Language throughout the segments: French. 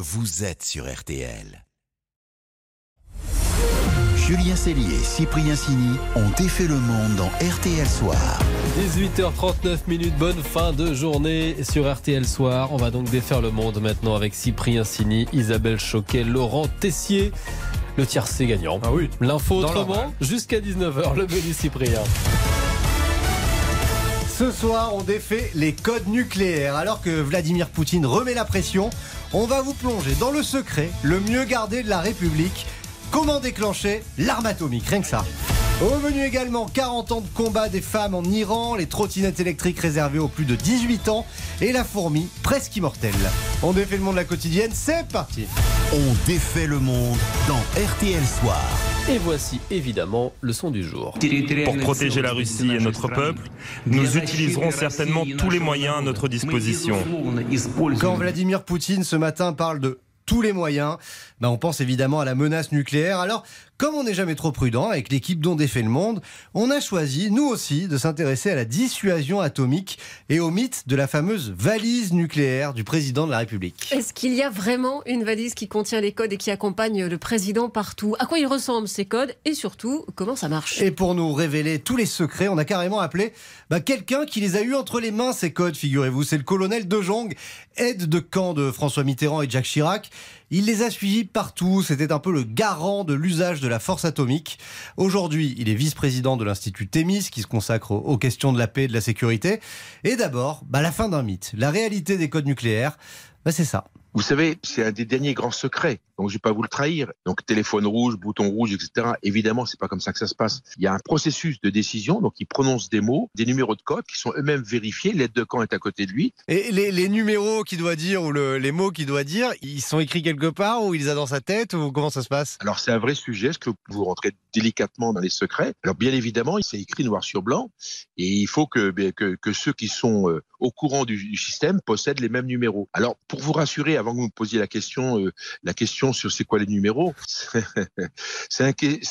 vous êtes sur RTL. Julien Cellier et Cyprien Sini ont défait le monde dans RTL Soir. 18h39, bonne fin de journée sur RTL Soir. On va donc défaire le monde maintenant avec Cyprien Sini, Isabelle Choquet, Laurent Tessier. Le tiercé gagnant. Ah oui. L'info autrement, jusqu'à 19h, le menu Cyprien. Ce soir, on défait les codes nucléaires. Alors que Vladimir Poutine remet la pression, on va vous plonger dans le secret, le mieux gardé de la République. Comment déclencher l'arme atomique, rien que ça. Au menu également, 40 ans de combat des femmes en Iran, les trottinettes électriques réservées aux plus de 18 ans et la fourmi presque immortelle. On défait le monde de la quotidienne, c'est parti. On défait le monde dans RTL Soir. Et voici évidemment le son du jour. Pour protéger la Russie et notre peuple, nous utiliserons certainement tous les moyens à notre disposition. Quand Vladimir Poutine ce matin parle de tous les moyens, on pense évidemment à la menace nucléaire. Alors, comme on n'est jamais trop prudent avec l'équipe dont défait le monde, on a choisi, nous aussi, de s'intéresser à la dissuasion atomique et au mythe de la fameuse valise nucléaire du président de la République. Est-ce qu'il y a vraiment une valise qui contient les codes et qui accompagne le président partout ? À quoi ils ressemblent ces codes et surtout, comment ça marche ? Et pour nous révéler tous les secrets, on a carrément appelé quelqu'un qui les a eus entre les mains, ces codes, figurez-vous. C'est le colonel De Jong, aide de camp de François Mitterrand et Jacques Chirac. Il les a suivis partout, c'était un peu le garant de l'usage de la force atomique. Aujourd'hui, il est vice-président de l'Institut Thémis, qui se consacre aux questions de la paix et de la sécurité. Et d'abord, la fin d'un mythe. La réalité des codes nucléaires, c'est ça. Vous savez, c'est un des derniers grands secrets, donc je ne vais pas vous le trahir. Donc téléphone rouge, bouton rouge, etc. Évidemment, c'est pas comme ça que ça se passe. Il y a un processus de décision, donc il prononce des mots, des numéros de code qui sont eux-mêmes vérifiés. L'aide de camp est à côté de lui. Et les numéros qu'il doit dire ou les mots qu'il doit dire, ils sont écrits quelque part ou il les a dans sa tête ou comment ça se passe ? Alors c'est un vrai sujet, est-ce que vous rentrez délicatement dans les secrets ? Alors bien évidemment, c'est écrit noir sur blanc et il faut que ceux qui sont au courant du système possèdent les mêmes numéros. Alors pour vous rassurer, avant que vous me posiez la question sur c'est quoi les numéros, c'est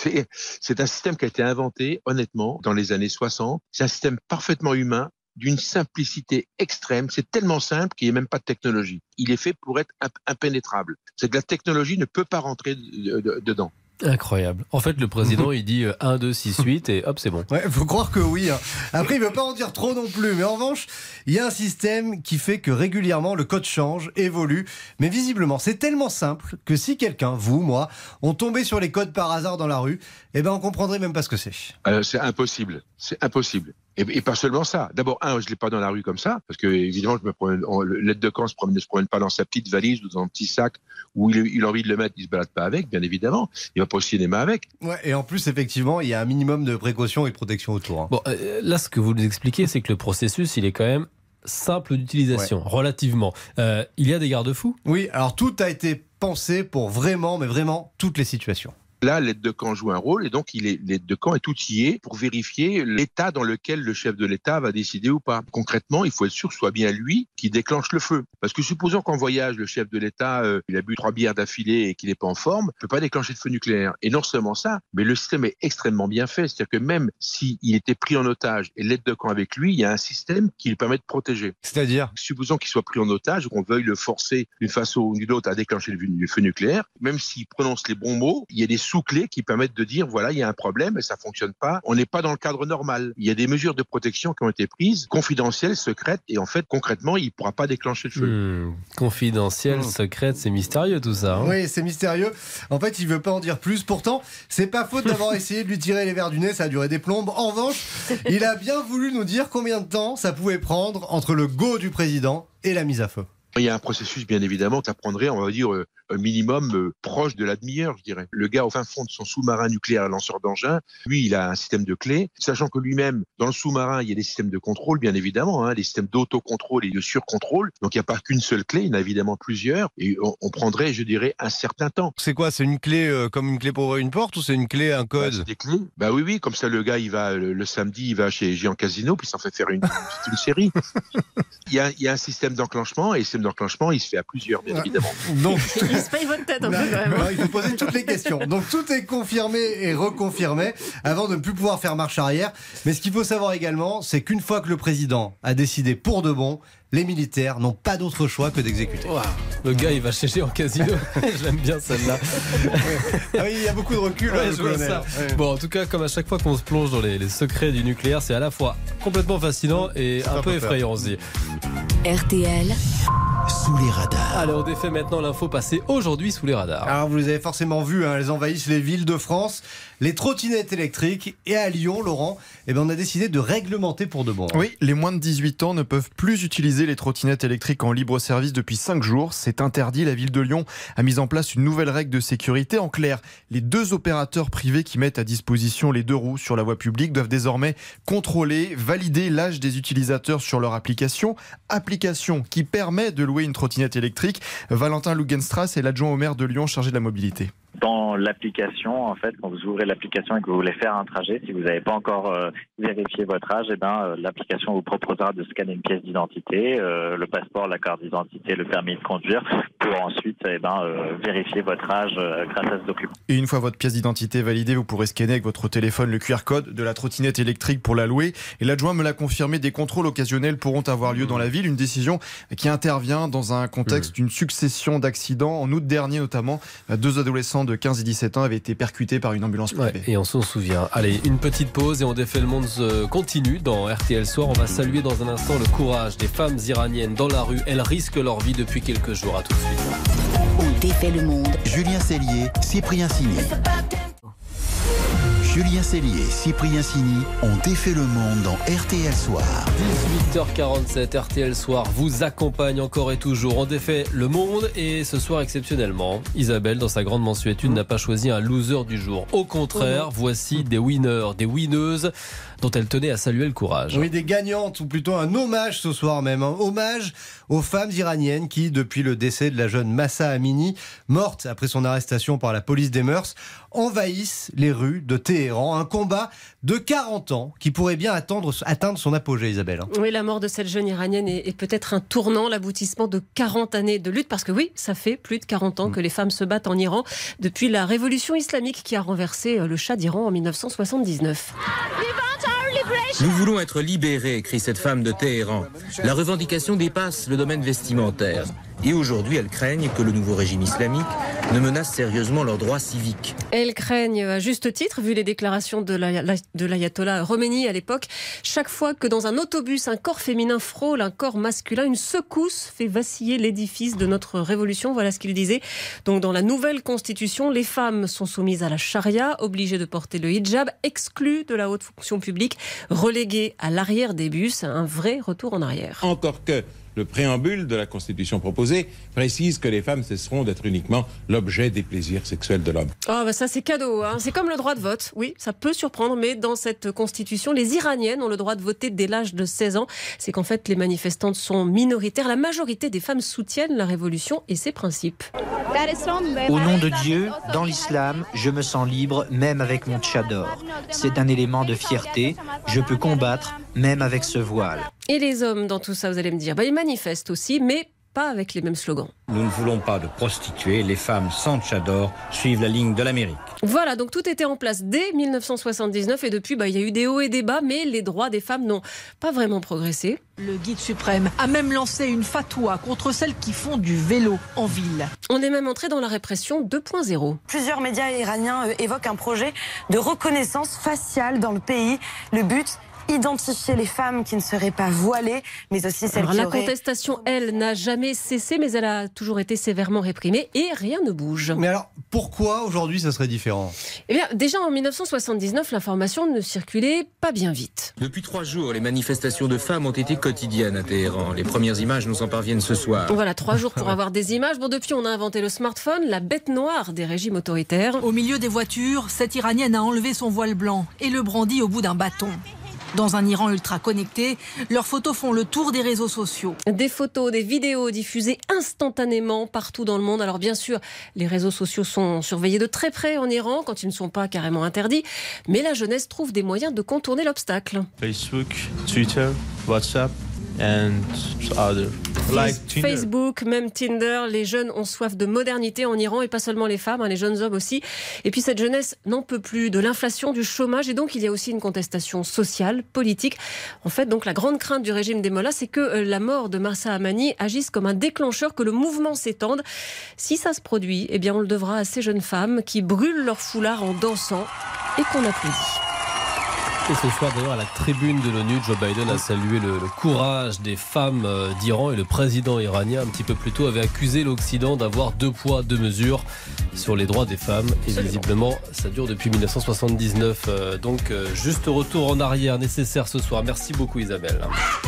un système qui a été inventé honnêtement dans les années 60. C'est un système parfaitement humain, d'une simplicité extrême. C'est tellement simple qu'il n'y a même pas de technologie. Il est fait pour être impénétrable. C'est que la technologie ne peut pas rentrer dedans. Incroyable. En fait, le président, il dit 1, 2, 6, 8 et hop, c'est bon. Ouais, faut croire que oui. Après, il veut pas en dire trop non plus. Mais en revanche, il y a un système qui fait que régulièrement, le code change, évolue. Mais visiblement, c'est tellement simple que si quelqu'un, vous, moi, on tombait sur les codes par hasard dans la rue, on comprendrait même pas ce que c'est. C'est impossible. C'est impossible. Et pas seulement ça. D'abord, je l'ai pas dans la rue comme ça, parce que évidemment, l'aide de camp ne se promène pas dans sa petite valise ou dans un petit sac où il a envie de le mettre, il se balade pas avec, bien évidemment. Il va pas au cinéma avec. Ouais, et en plus, effectivement, il y a un minimum de précaution et de protection autour. Bon, là, ce que vous nous expliquez, c'est que le processus, il est quand même simple d'utilisation, relativement. Il y a des garde-fous ? Oui, alors tout a été pensé pour vraiment toutes les situations. Là, l'aide de camp joue un rôle et donc l'aide de camp est outillé pour vérifier l'état dans lequel le chef de l'État va décider ou pas. Concrètement, il faut être sûr que ce soit bien lui qui déclenche le feu. Parce que supposons qu'en voyage, le chef de l'État, il a bu 3 bières d'affilée et qu'il n'est pas en forme, il ne peut pas déclencher de feu nucléaire. Et non seulement ça, mais le système est extrêmement bien fait. C'est-à-dire que même s'il était pris en otage et l'aide de camp avec lui, il y a un système qui lui permet de protéger. C'est-à-dire ? Supposons qu'il soit pris en otage ou qu'on veuille le forcer d'une façon ou d'une autre à déclencher le feu nucléaire, même s'il prononce les bons mots, il y a des sous-clés qui permettent de dire voilà, il y a un problème et ça fonctionne pas. On n'est pas dans le cadre normal. Il y a des mesures de protection qui ont été prises, confidentielles, secrètes, et en fait, concrètement, il ne pourra pas déclencher le feu. Confidentiel, secrète, c'est mystérieux tout ça. Oui, c'est mystérieux. En fait, il veut pas en dire plus. Pourtant, c'est pas faute d'avoir essayé de lui tirer les verres du nez, ça a duré des plombes. En revanche, il a bien voulu nous dire combien de temps ça pouvait prendre entre le go du président et la mise à feu. Il y a un processus, bien évidemment, que ça prendrait, on va dire, un minimum proche de la demi-heure, je dirais. Le gars, au fin fond de son sous-marin nucléaire lanceur d'engins, lui, il a un système de clés, sachant que lui-même, dans le sous-marin, il y a des systèmes de contrôle, bien évidemment, des systèmes d'autocontrôle et de surcontrôle. Donc, il n'y a pas qu'une seule clé, il y en a évidemment plusieurs, et on prendrait, je dirais, un certain temps. C'est quoi ? C'est une clé comme une clé pour ouvrir une porte ou c'est une clé, un code ? C'est des clés. Oui, comme ça, le gars, il va le samedi, il va chez Géant Casino, puis il s'en fait faire une série. Il y a un système d'enclenchement, et le système d'enclenchement, il se fait à plusieurs, bien évidemment. Donc, Il se paye votre tête un peu quand même. il faut poser toutes les questions. Donc tout est confirmé et reconfirmé avant de ne plus pouvoir faire marche arrière. Mais ce qu'il faut savoir également, c'est qu'une fois que le président a décidé pour de bon, les militaires n'ont pas d'autre choix que d'exécuter. Wow. Le gars, il va chercher en casino. J'aime bien celle-là. Ah oui, il y a beaucoup de recul, Ouais, le je vois colonel. ça. Ouais. Bon, en tout cas, comme à chaque fois qu'on se plonge dans les secrets du nucléaire, c'est à la fois complètement fascinant et un peu effrayant aussi. RTL. Sous les radars. Allez, on défait maintenant l'info passée aujourd'hui sous les radars. Alors vous les avez forcément vus, hein, elles envahissent les villes de France, les trottinettes électriques. Et à Lyon, Laurent, on a décidé de réglementer pour de bon. Oui, les moins de 18 ans ne peuvent plus utiliser les trottinettes électriques en libre service depuis 5 jours. C'est interdit. La ville de Lyon a mis en place une nouvelle règle de sécurité. En clair, les 2 opérateurs privés qui mettent à disposition les 2 roues sur la voie publique doivent désormais contrôler, valider l'âge des utilisateurs sur leur application qui permet de louer une trottinette électrique. Valentin Lugenstrass est l'adjoint au maire de Lyon chargé de la mobilité. Dans l'application, en fait, quand vous ouvrez l'application et que vous voulez faire un trajet, si vous n'avez pas encore vérifié votre âge, l'application vous proposera de scanner une pièce d'identité, le passeport, la carte d'identité, le permis de conduire, pour ensuite vérifier votre âge grâce à ce document. Et une fois votre pièce d'identité validée, vous pourrez scanner avec votre téléphone le QR code de la trottinette électrique pour la louer. Et l'adjoint me l'a confirmé, des contrôles occasionnels pourront avoir lieu dans la ville. Une décision qui intervient dans un contexte d'une succession d'accidents. En août dernier notamment, 2 adolescents de 15 et 17 ans avaient été percutés par une ambulance privée. Ouais, et on s'en souvient. Allez, une petite pause et on défait le monde continue dans RTL Soir. On va saluer dans un instant le courage des femmes iraniennes dans la rue. Elles risquent leur vie depuis quelques jours. À tout de suite. On défait le monde. Julien Cellier, Cyprien Sini. Julien Cellier et Cyprien Sini ont défait le monde dans RTL Soir. 18h47, RTL Soir vous accompagne encore et toujours. On défait le monde et ce soir exceptionnellement, Isabelle dans sa grande mensuétude n'a pas choisi un loser du jour. Au contraire, voici des winners, des winneuses dont elle tenait à saluer le courage. Oui, des gagnantes, ou plutôt un hommage ce soir même. Un hommage aux femmes iraniennes qui, depuis le décès de la jeune Mahsa Amini, morte après son arrestation par la police des mœurs, envahissent les rues de Téhéran. Un combat de 40 ans qui pourrait bien atteindre son apogée, Isabelle. Oui, la mort de cette jeune iranienne est peut-être un tournant, l'aboutissement de 40 années de lutte, parce que oui, ça fait plus de 40 ans que les femmes se battent en Iran depuis la révolution islamique qui a renversé le Shah d'Iran en 1979. Nous voulons être libérés, écrit cette femme de Téhéran. La revendication dépasse le domaine vestimentaire. Et aujourd'hui, elles craignent que le nouveau régime islamique ne menace sérieusement leurs droits civiques. Elles craignent à juste titre, vu les déclarations de l'ayatollah Khomeini à l'époque. Chaque fois que dans un autobus, un corps féminin frôle un corps masculin, une secousse fait vaciller l'édifice de notre révolution. Voilà ce qu'il disait. Donc dans la nouvelle constitution, les femmes sont soumises à la charia, obligées de porter le hijab, exclues de la haute fonction publique, reléguées à l'arrière des bus. Un vrai retour en arrière. Encore que le préambule de la Constitution proposée précise que les femmes cesseront d'être uniquement l'objet des plaisirs sexuels de l'homme. Oh bah ça c'est cadeau, hein. C'est comme le droit de vote. Oui, ça peut surprendre, mais dans cette constitution, les Iraniennes ont le droit de voter dès l'âge de 16 ans. C'est qu'en fait, les manifestantes sont minoritaires. La majorité des femmes soutiennent la révolution et ses principes. Au nom de Dieu, dans l'islam, je me sens libre même avec mon tchador. C'est un élément de fierté. Je peux combattre même avec ce voile. Et les hommes dans tout ça, vous allez me dire, ils manifestent aussi, mais pas avec les mêmes slogans. Nous ne voulons pas de prostituées, les femmes sans tchador suivent la ligne de l'Amérique. Voilà, donc tout était en place dès 1979 et depuis, il y a eu des hauts et des bas, mais les droits des femmes n'ont pas vraiment progressé. Le guide suprême a même lancé une fatwa contre celles qui font du vélo en ville. On est même entré dans la répression 2.0. Plusieurs médias iraniens évoquent un projet de reconnaissance faciale dans le pays. Le but, identifier les femmes qui ne seraient pas voilées, mais aussi celles qui auraient... La contestation, elle, n'a jamais cessé, mais elle a toujours été sévèrement réprimée et rien ne bouge. Mais alors, pourquoi aujourd'hui ça serait différent ? Eh bien, déjà en 1979, l'information ne circulait pas bien vite. Depuis 3 jours, les manifestations de femmes ont été quotidiennes à Téhéran. Les premières images nous en parviennent ce soir. Voilà, 3 jours pour avoir des images. Bon, depuis, on a inventé le smartphone, la bête noire des régimes autoritaires. Au milieu des voitures, cette Iranienne a enlevé son voile blanc et le brandit au bout d'un bâton. Dans un Iran ultra connecté, leurs photos font le tour des réseaux sociaux. Des photos, des vidéos diffusées instantanément partout dans le monde. Alors bien sûr, les réseaux sociaux sont surveillés de très près en Iran quand ils ne sont pas carrément interdits. Mais la jeunesse trouve des moyens de contourner l'obstacle. Facebook, Twitter, WhatsApp, and other. Facebook, même Tinder, les jeunes ont soif de modernité en Iran et pas seulement les femmes, les jeunes hommes aussi. Et puis cette jeunesse n'en peut plus de l'inflation, du chômage et donc il y a aussi une contestation sociale, politique. En fait, donc la grande crainte du régime des mollahs, c'est que la mort de Mahsa Amini agisse comme un déclencheur, que le mouvement s'étende. Si ça se produit, eh bien on le devra à ces jeunes femmes qui brûlent leur foulard en dansant et qu'on applaudit. Et ce soir, d'ailleurs, à la tribune de l'ONU, Joe Biden a salué le courage des femmes d'Iran et le président iranien, un petit peu plus tôt, avait accusé l'Occident d'avoir 2 poids, 2 mesures sur les droits des femmes. Et visiblement, ça dure depuis 1979. Donc, juste retour en arrière nécessaire ce soir. Merci beaucoup, Isabelle.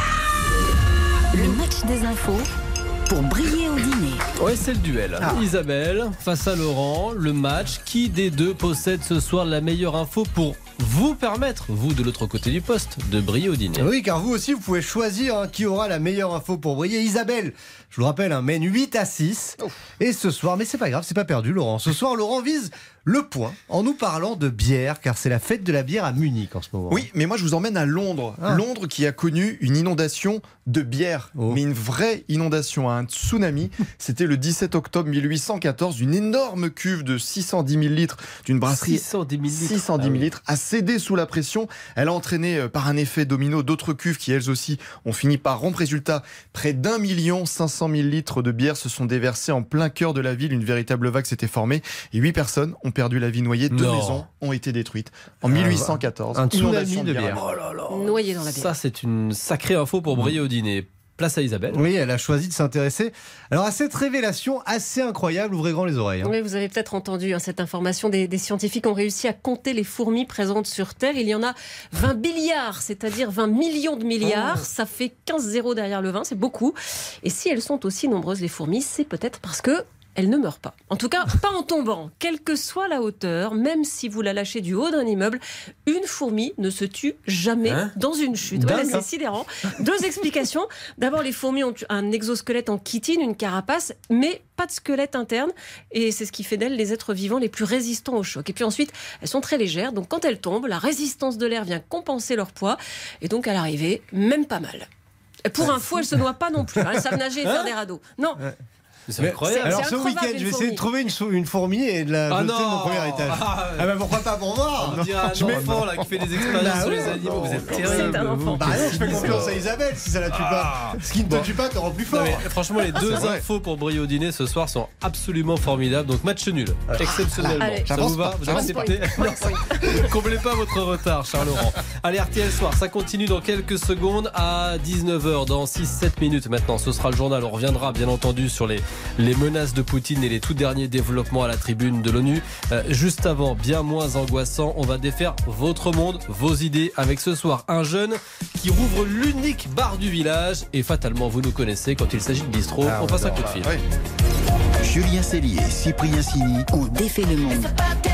Le match des infos pour briller au dîner. Ouais, c'est le duel. Isabelle face à Laurent, le match. Qui des deux possède ce soir la meilleure info pour vous permettre, vous de l'autre côté du poste, de briller au dîner? Oui, car vous aussi, vous pouvez choisir qui aura la meilleure info pour briller. Isabelle, je vous le rappelle, mène 8-6. Et ce soir, mais c'est pas grave, c'est pas perdu, Laurent. Ce soir, Laurent vise le point en nous parlant de bière, car c'est la fête de la bière à Munich en ce moment. Oui, mais moi je vous emmène à Londres. Londres qui a connu une inondation de bière, mais une vraie inondation, un tsunami. C'était le 17 octobre 1814. Une énorme cuve de 610 000 litres d'une brasserie 610 000 litres a cédé sous la pression. Elle a entraîné par un effet domino d'autres cuves qui elles aussi ont fini par rompre. Résultat, près d'1 500 000 litres de bière se sont déversés en plein cœur de la ville. Une véritable vague s'était formée et 8 personnes ont perdu la vie noyée. 2 maisons ont été détruites en 1814. Un tsunami de bière. Oh là là. Noyé dans la bière. Ça, c'est une sacrée info pour briller au dîner. Place à Isabelle. Oui, elle a choisi de s'intéresser alors à cette révélation assez incroyable. Ouvrez grand les oreilles. Oui, vous avez peut-être entendu cette information. Des scientifiques ont réussi à compter les fourmis présentes sur Terre. Il y en a 20 billiards, c'est-à-dire 20 millions de milliards. Ça fait 15 zéros derrière le 20, c'est beaucoup. Et si elles sont aussi nombreuses, les fourmis, c'est peut-être parce que elle ne meurt pas. En tout cas, pas en tombant. Quelle que soit la hauteur, même si vous la lâchez du haut d'un immeuble, une fourmi ne se tue jamais dans une chute. Voilà, c'est sidérant. 2 explications. D'abord, les fourmis ont un exosquelette en chitine, une carapace, mais pas de squelette interne. Et c'est ce qui fait d'elles les êtres vivants les plus résistants au choc. Et puis ensuite, elles sont très légères. Donc quand elles tombent, la résistance de l'air vient compenser leur poids. Et donc à l'arrivée, même pas mal. Et pour info, elles ne se noient pas non plus. Elles savent nager et faire des radeaux. Non. C'est incroyable. Alors ce week-end, je vais essayer de trouver une fourmi et de la jeter de mon premier étage. Pourquoi pas pour moi? On dirait un enfant là, qui fait des expériences sur les animaux. Vous êtes terrible. C'est un enfant. Non, je fais confiance à Isabelle si ça la tue pas. Ce qui ne te tue pas te rend plus fort. Franchement, les 2 infos pour briller au dîner ce soir sont absolument formidables. Donc match nul, exceptionnellement. Allez, ça vous va? Vous acceptez? Ne comblez pas votre retard, Charles-Laurent. Allez, RTL Soir, ça continue dans quelques secondes à 19h, dans 6-7 minutes maintenant. Ce sera le journal. On reviendra bien entendu sur les menaces de Poutine et les tout derniers développements à la tribune de l'ONU. Juste avant, bien moins angoissant, on va défaire votre monde, vos idées avec ce soir un jeune qui rouvre l'unique bar du village et fatalement vous nous connaissez quand il s'agit de bistrot, on passe un coup de fil. Julien Cellier, Cyprien Sini ont défait le monde.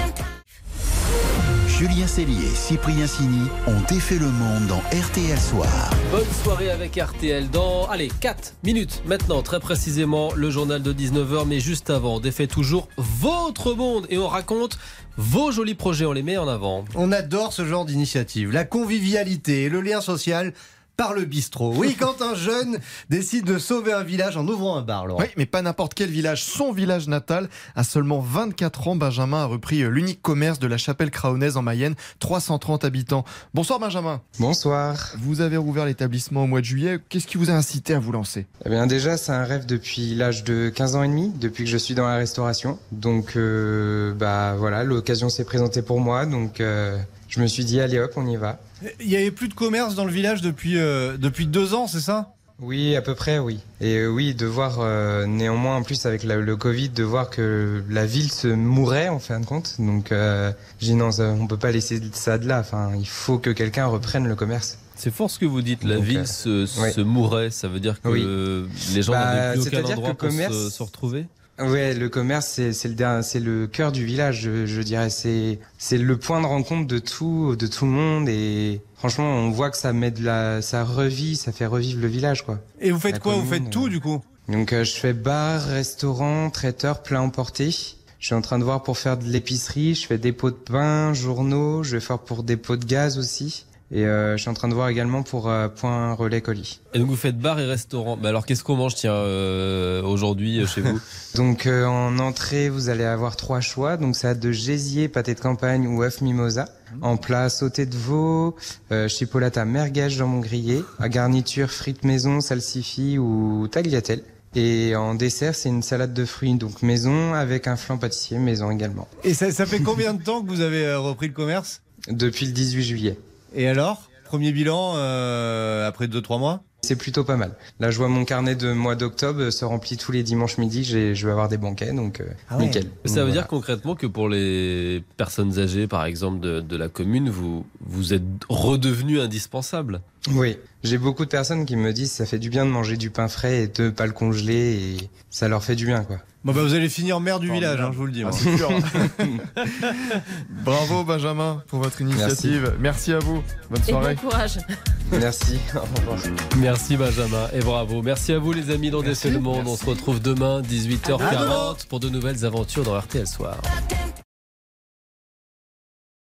Julien Cellier et Cyprien Sini ont défait le monde dans RTL Soir. Bonne soirée avec RTL dans, 4 minutes maintenant, très précisément, le journal de 19h. Mais juste avant, on défait toujours votre monde et on raconte vos jolis projets, on les met en avant. On adore ce genre d'initiative, la convivialité et le lien social par le bistrot. Oui, quand un jeune décide de sauver un village en ouvrant un bar, Laurent. Oui, mais pas n'importe quel village. Son village natal. À seulement 24 ans, Benjamin a repris l'unique commerce de la Chapelle Craonnaise en Mayenne, 330 habitants. Bonsoir Benjamin. Bonsoir. Vous avez rouvert l'établissement au mois de juillet. Qu'est-ce qui vous a incité à vous lancer? Eh bien déjà, c'est un rêve depuis l'âge de 15 ans et demi, depuis que je suis dans la restauration. Donc voilà, l'occasion s'est présentée pour moi. Donc je me suis dit, allez hop, on y va. Il n'y avait plus de commerce dans le village depuis 2 ans, c'est ça? Oui, à peu près, oui. Et oui, de voir néanmoins, en plus avec le Covid, de voir que la ville se mourait en fin de compte. Donc j'ai dit non, on peut pas laisser ça de là. Enfin, il faut que quelqu'un reprenne le commerce. C'est fort ce que vous dites, la ville se mourait. Ça veut dire que les gens n'avaient plus aucun endroit pour se retrouver? Ouais, le commerce, c'est le cœur du village, je dirais. C'est le point de rencontre de tout le monde et franchement, on voit que ça fait revivre le village, quoi. Et vous faites quoi? Vous faites tout, du coup? Donc, je fais bar, restaurant, traiteur, plat emporté. Je suis en train de voir pour faire de l'épicerie. Je fais dépôt de pain, journaux. Je vais faire pour dépôt de gaz aussi. Et je suis en train de voir également pour Point Relais Colis. Et donc vous faites bar et restaurant. Bah alors qu'est-ce qu'on mange aujourd'hui chez vous? Donc en entrée, vous allez avoir 3 choix. Donc ça va de gésier, pâté de campagne ou œuf mimosa. En plat, sauté de veau, chipolata, merguez, jambon grillé. À garniture, frites maison, salsifis ou tagliatelle. Et en dessert, c'est une salade de fruits, donc maison, avec un flan pâtissier maison également. Et ça fait combien de temps que vous avez repris le commerce? Depuis le 18 juillet. Et alors, premier bilan après 2-3 mois? C'est plutôt pas mal. Là, je vois mon carnet de mois d'octobre se remplit tous les dimanches midi. Je vais avoir des banquets, donc nickel. Ça veut dire concrètement que pour les personnes âgées, par exemple, de la commune, vous êtes redevenu indispensable? Oui, j'ai beaucoup de personnes qui me disent que ça fait du bien de manger du pain frais et de pas le congeler, et ça leur fait du bien, quoi. Bon vous allez finir maire du village, je vous le dis. C'est sûr. Bravo Benjamin pour votre initiative. Merci à vous. Bonne soirée. Et bon courage. Merci. Au revoir. Merci Benjamin et bravo. Merci à vous les amis dans Défait le Monde. On se retrouve demain 18h40 pour de nouvelles aventures dans RTL Soir.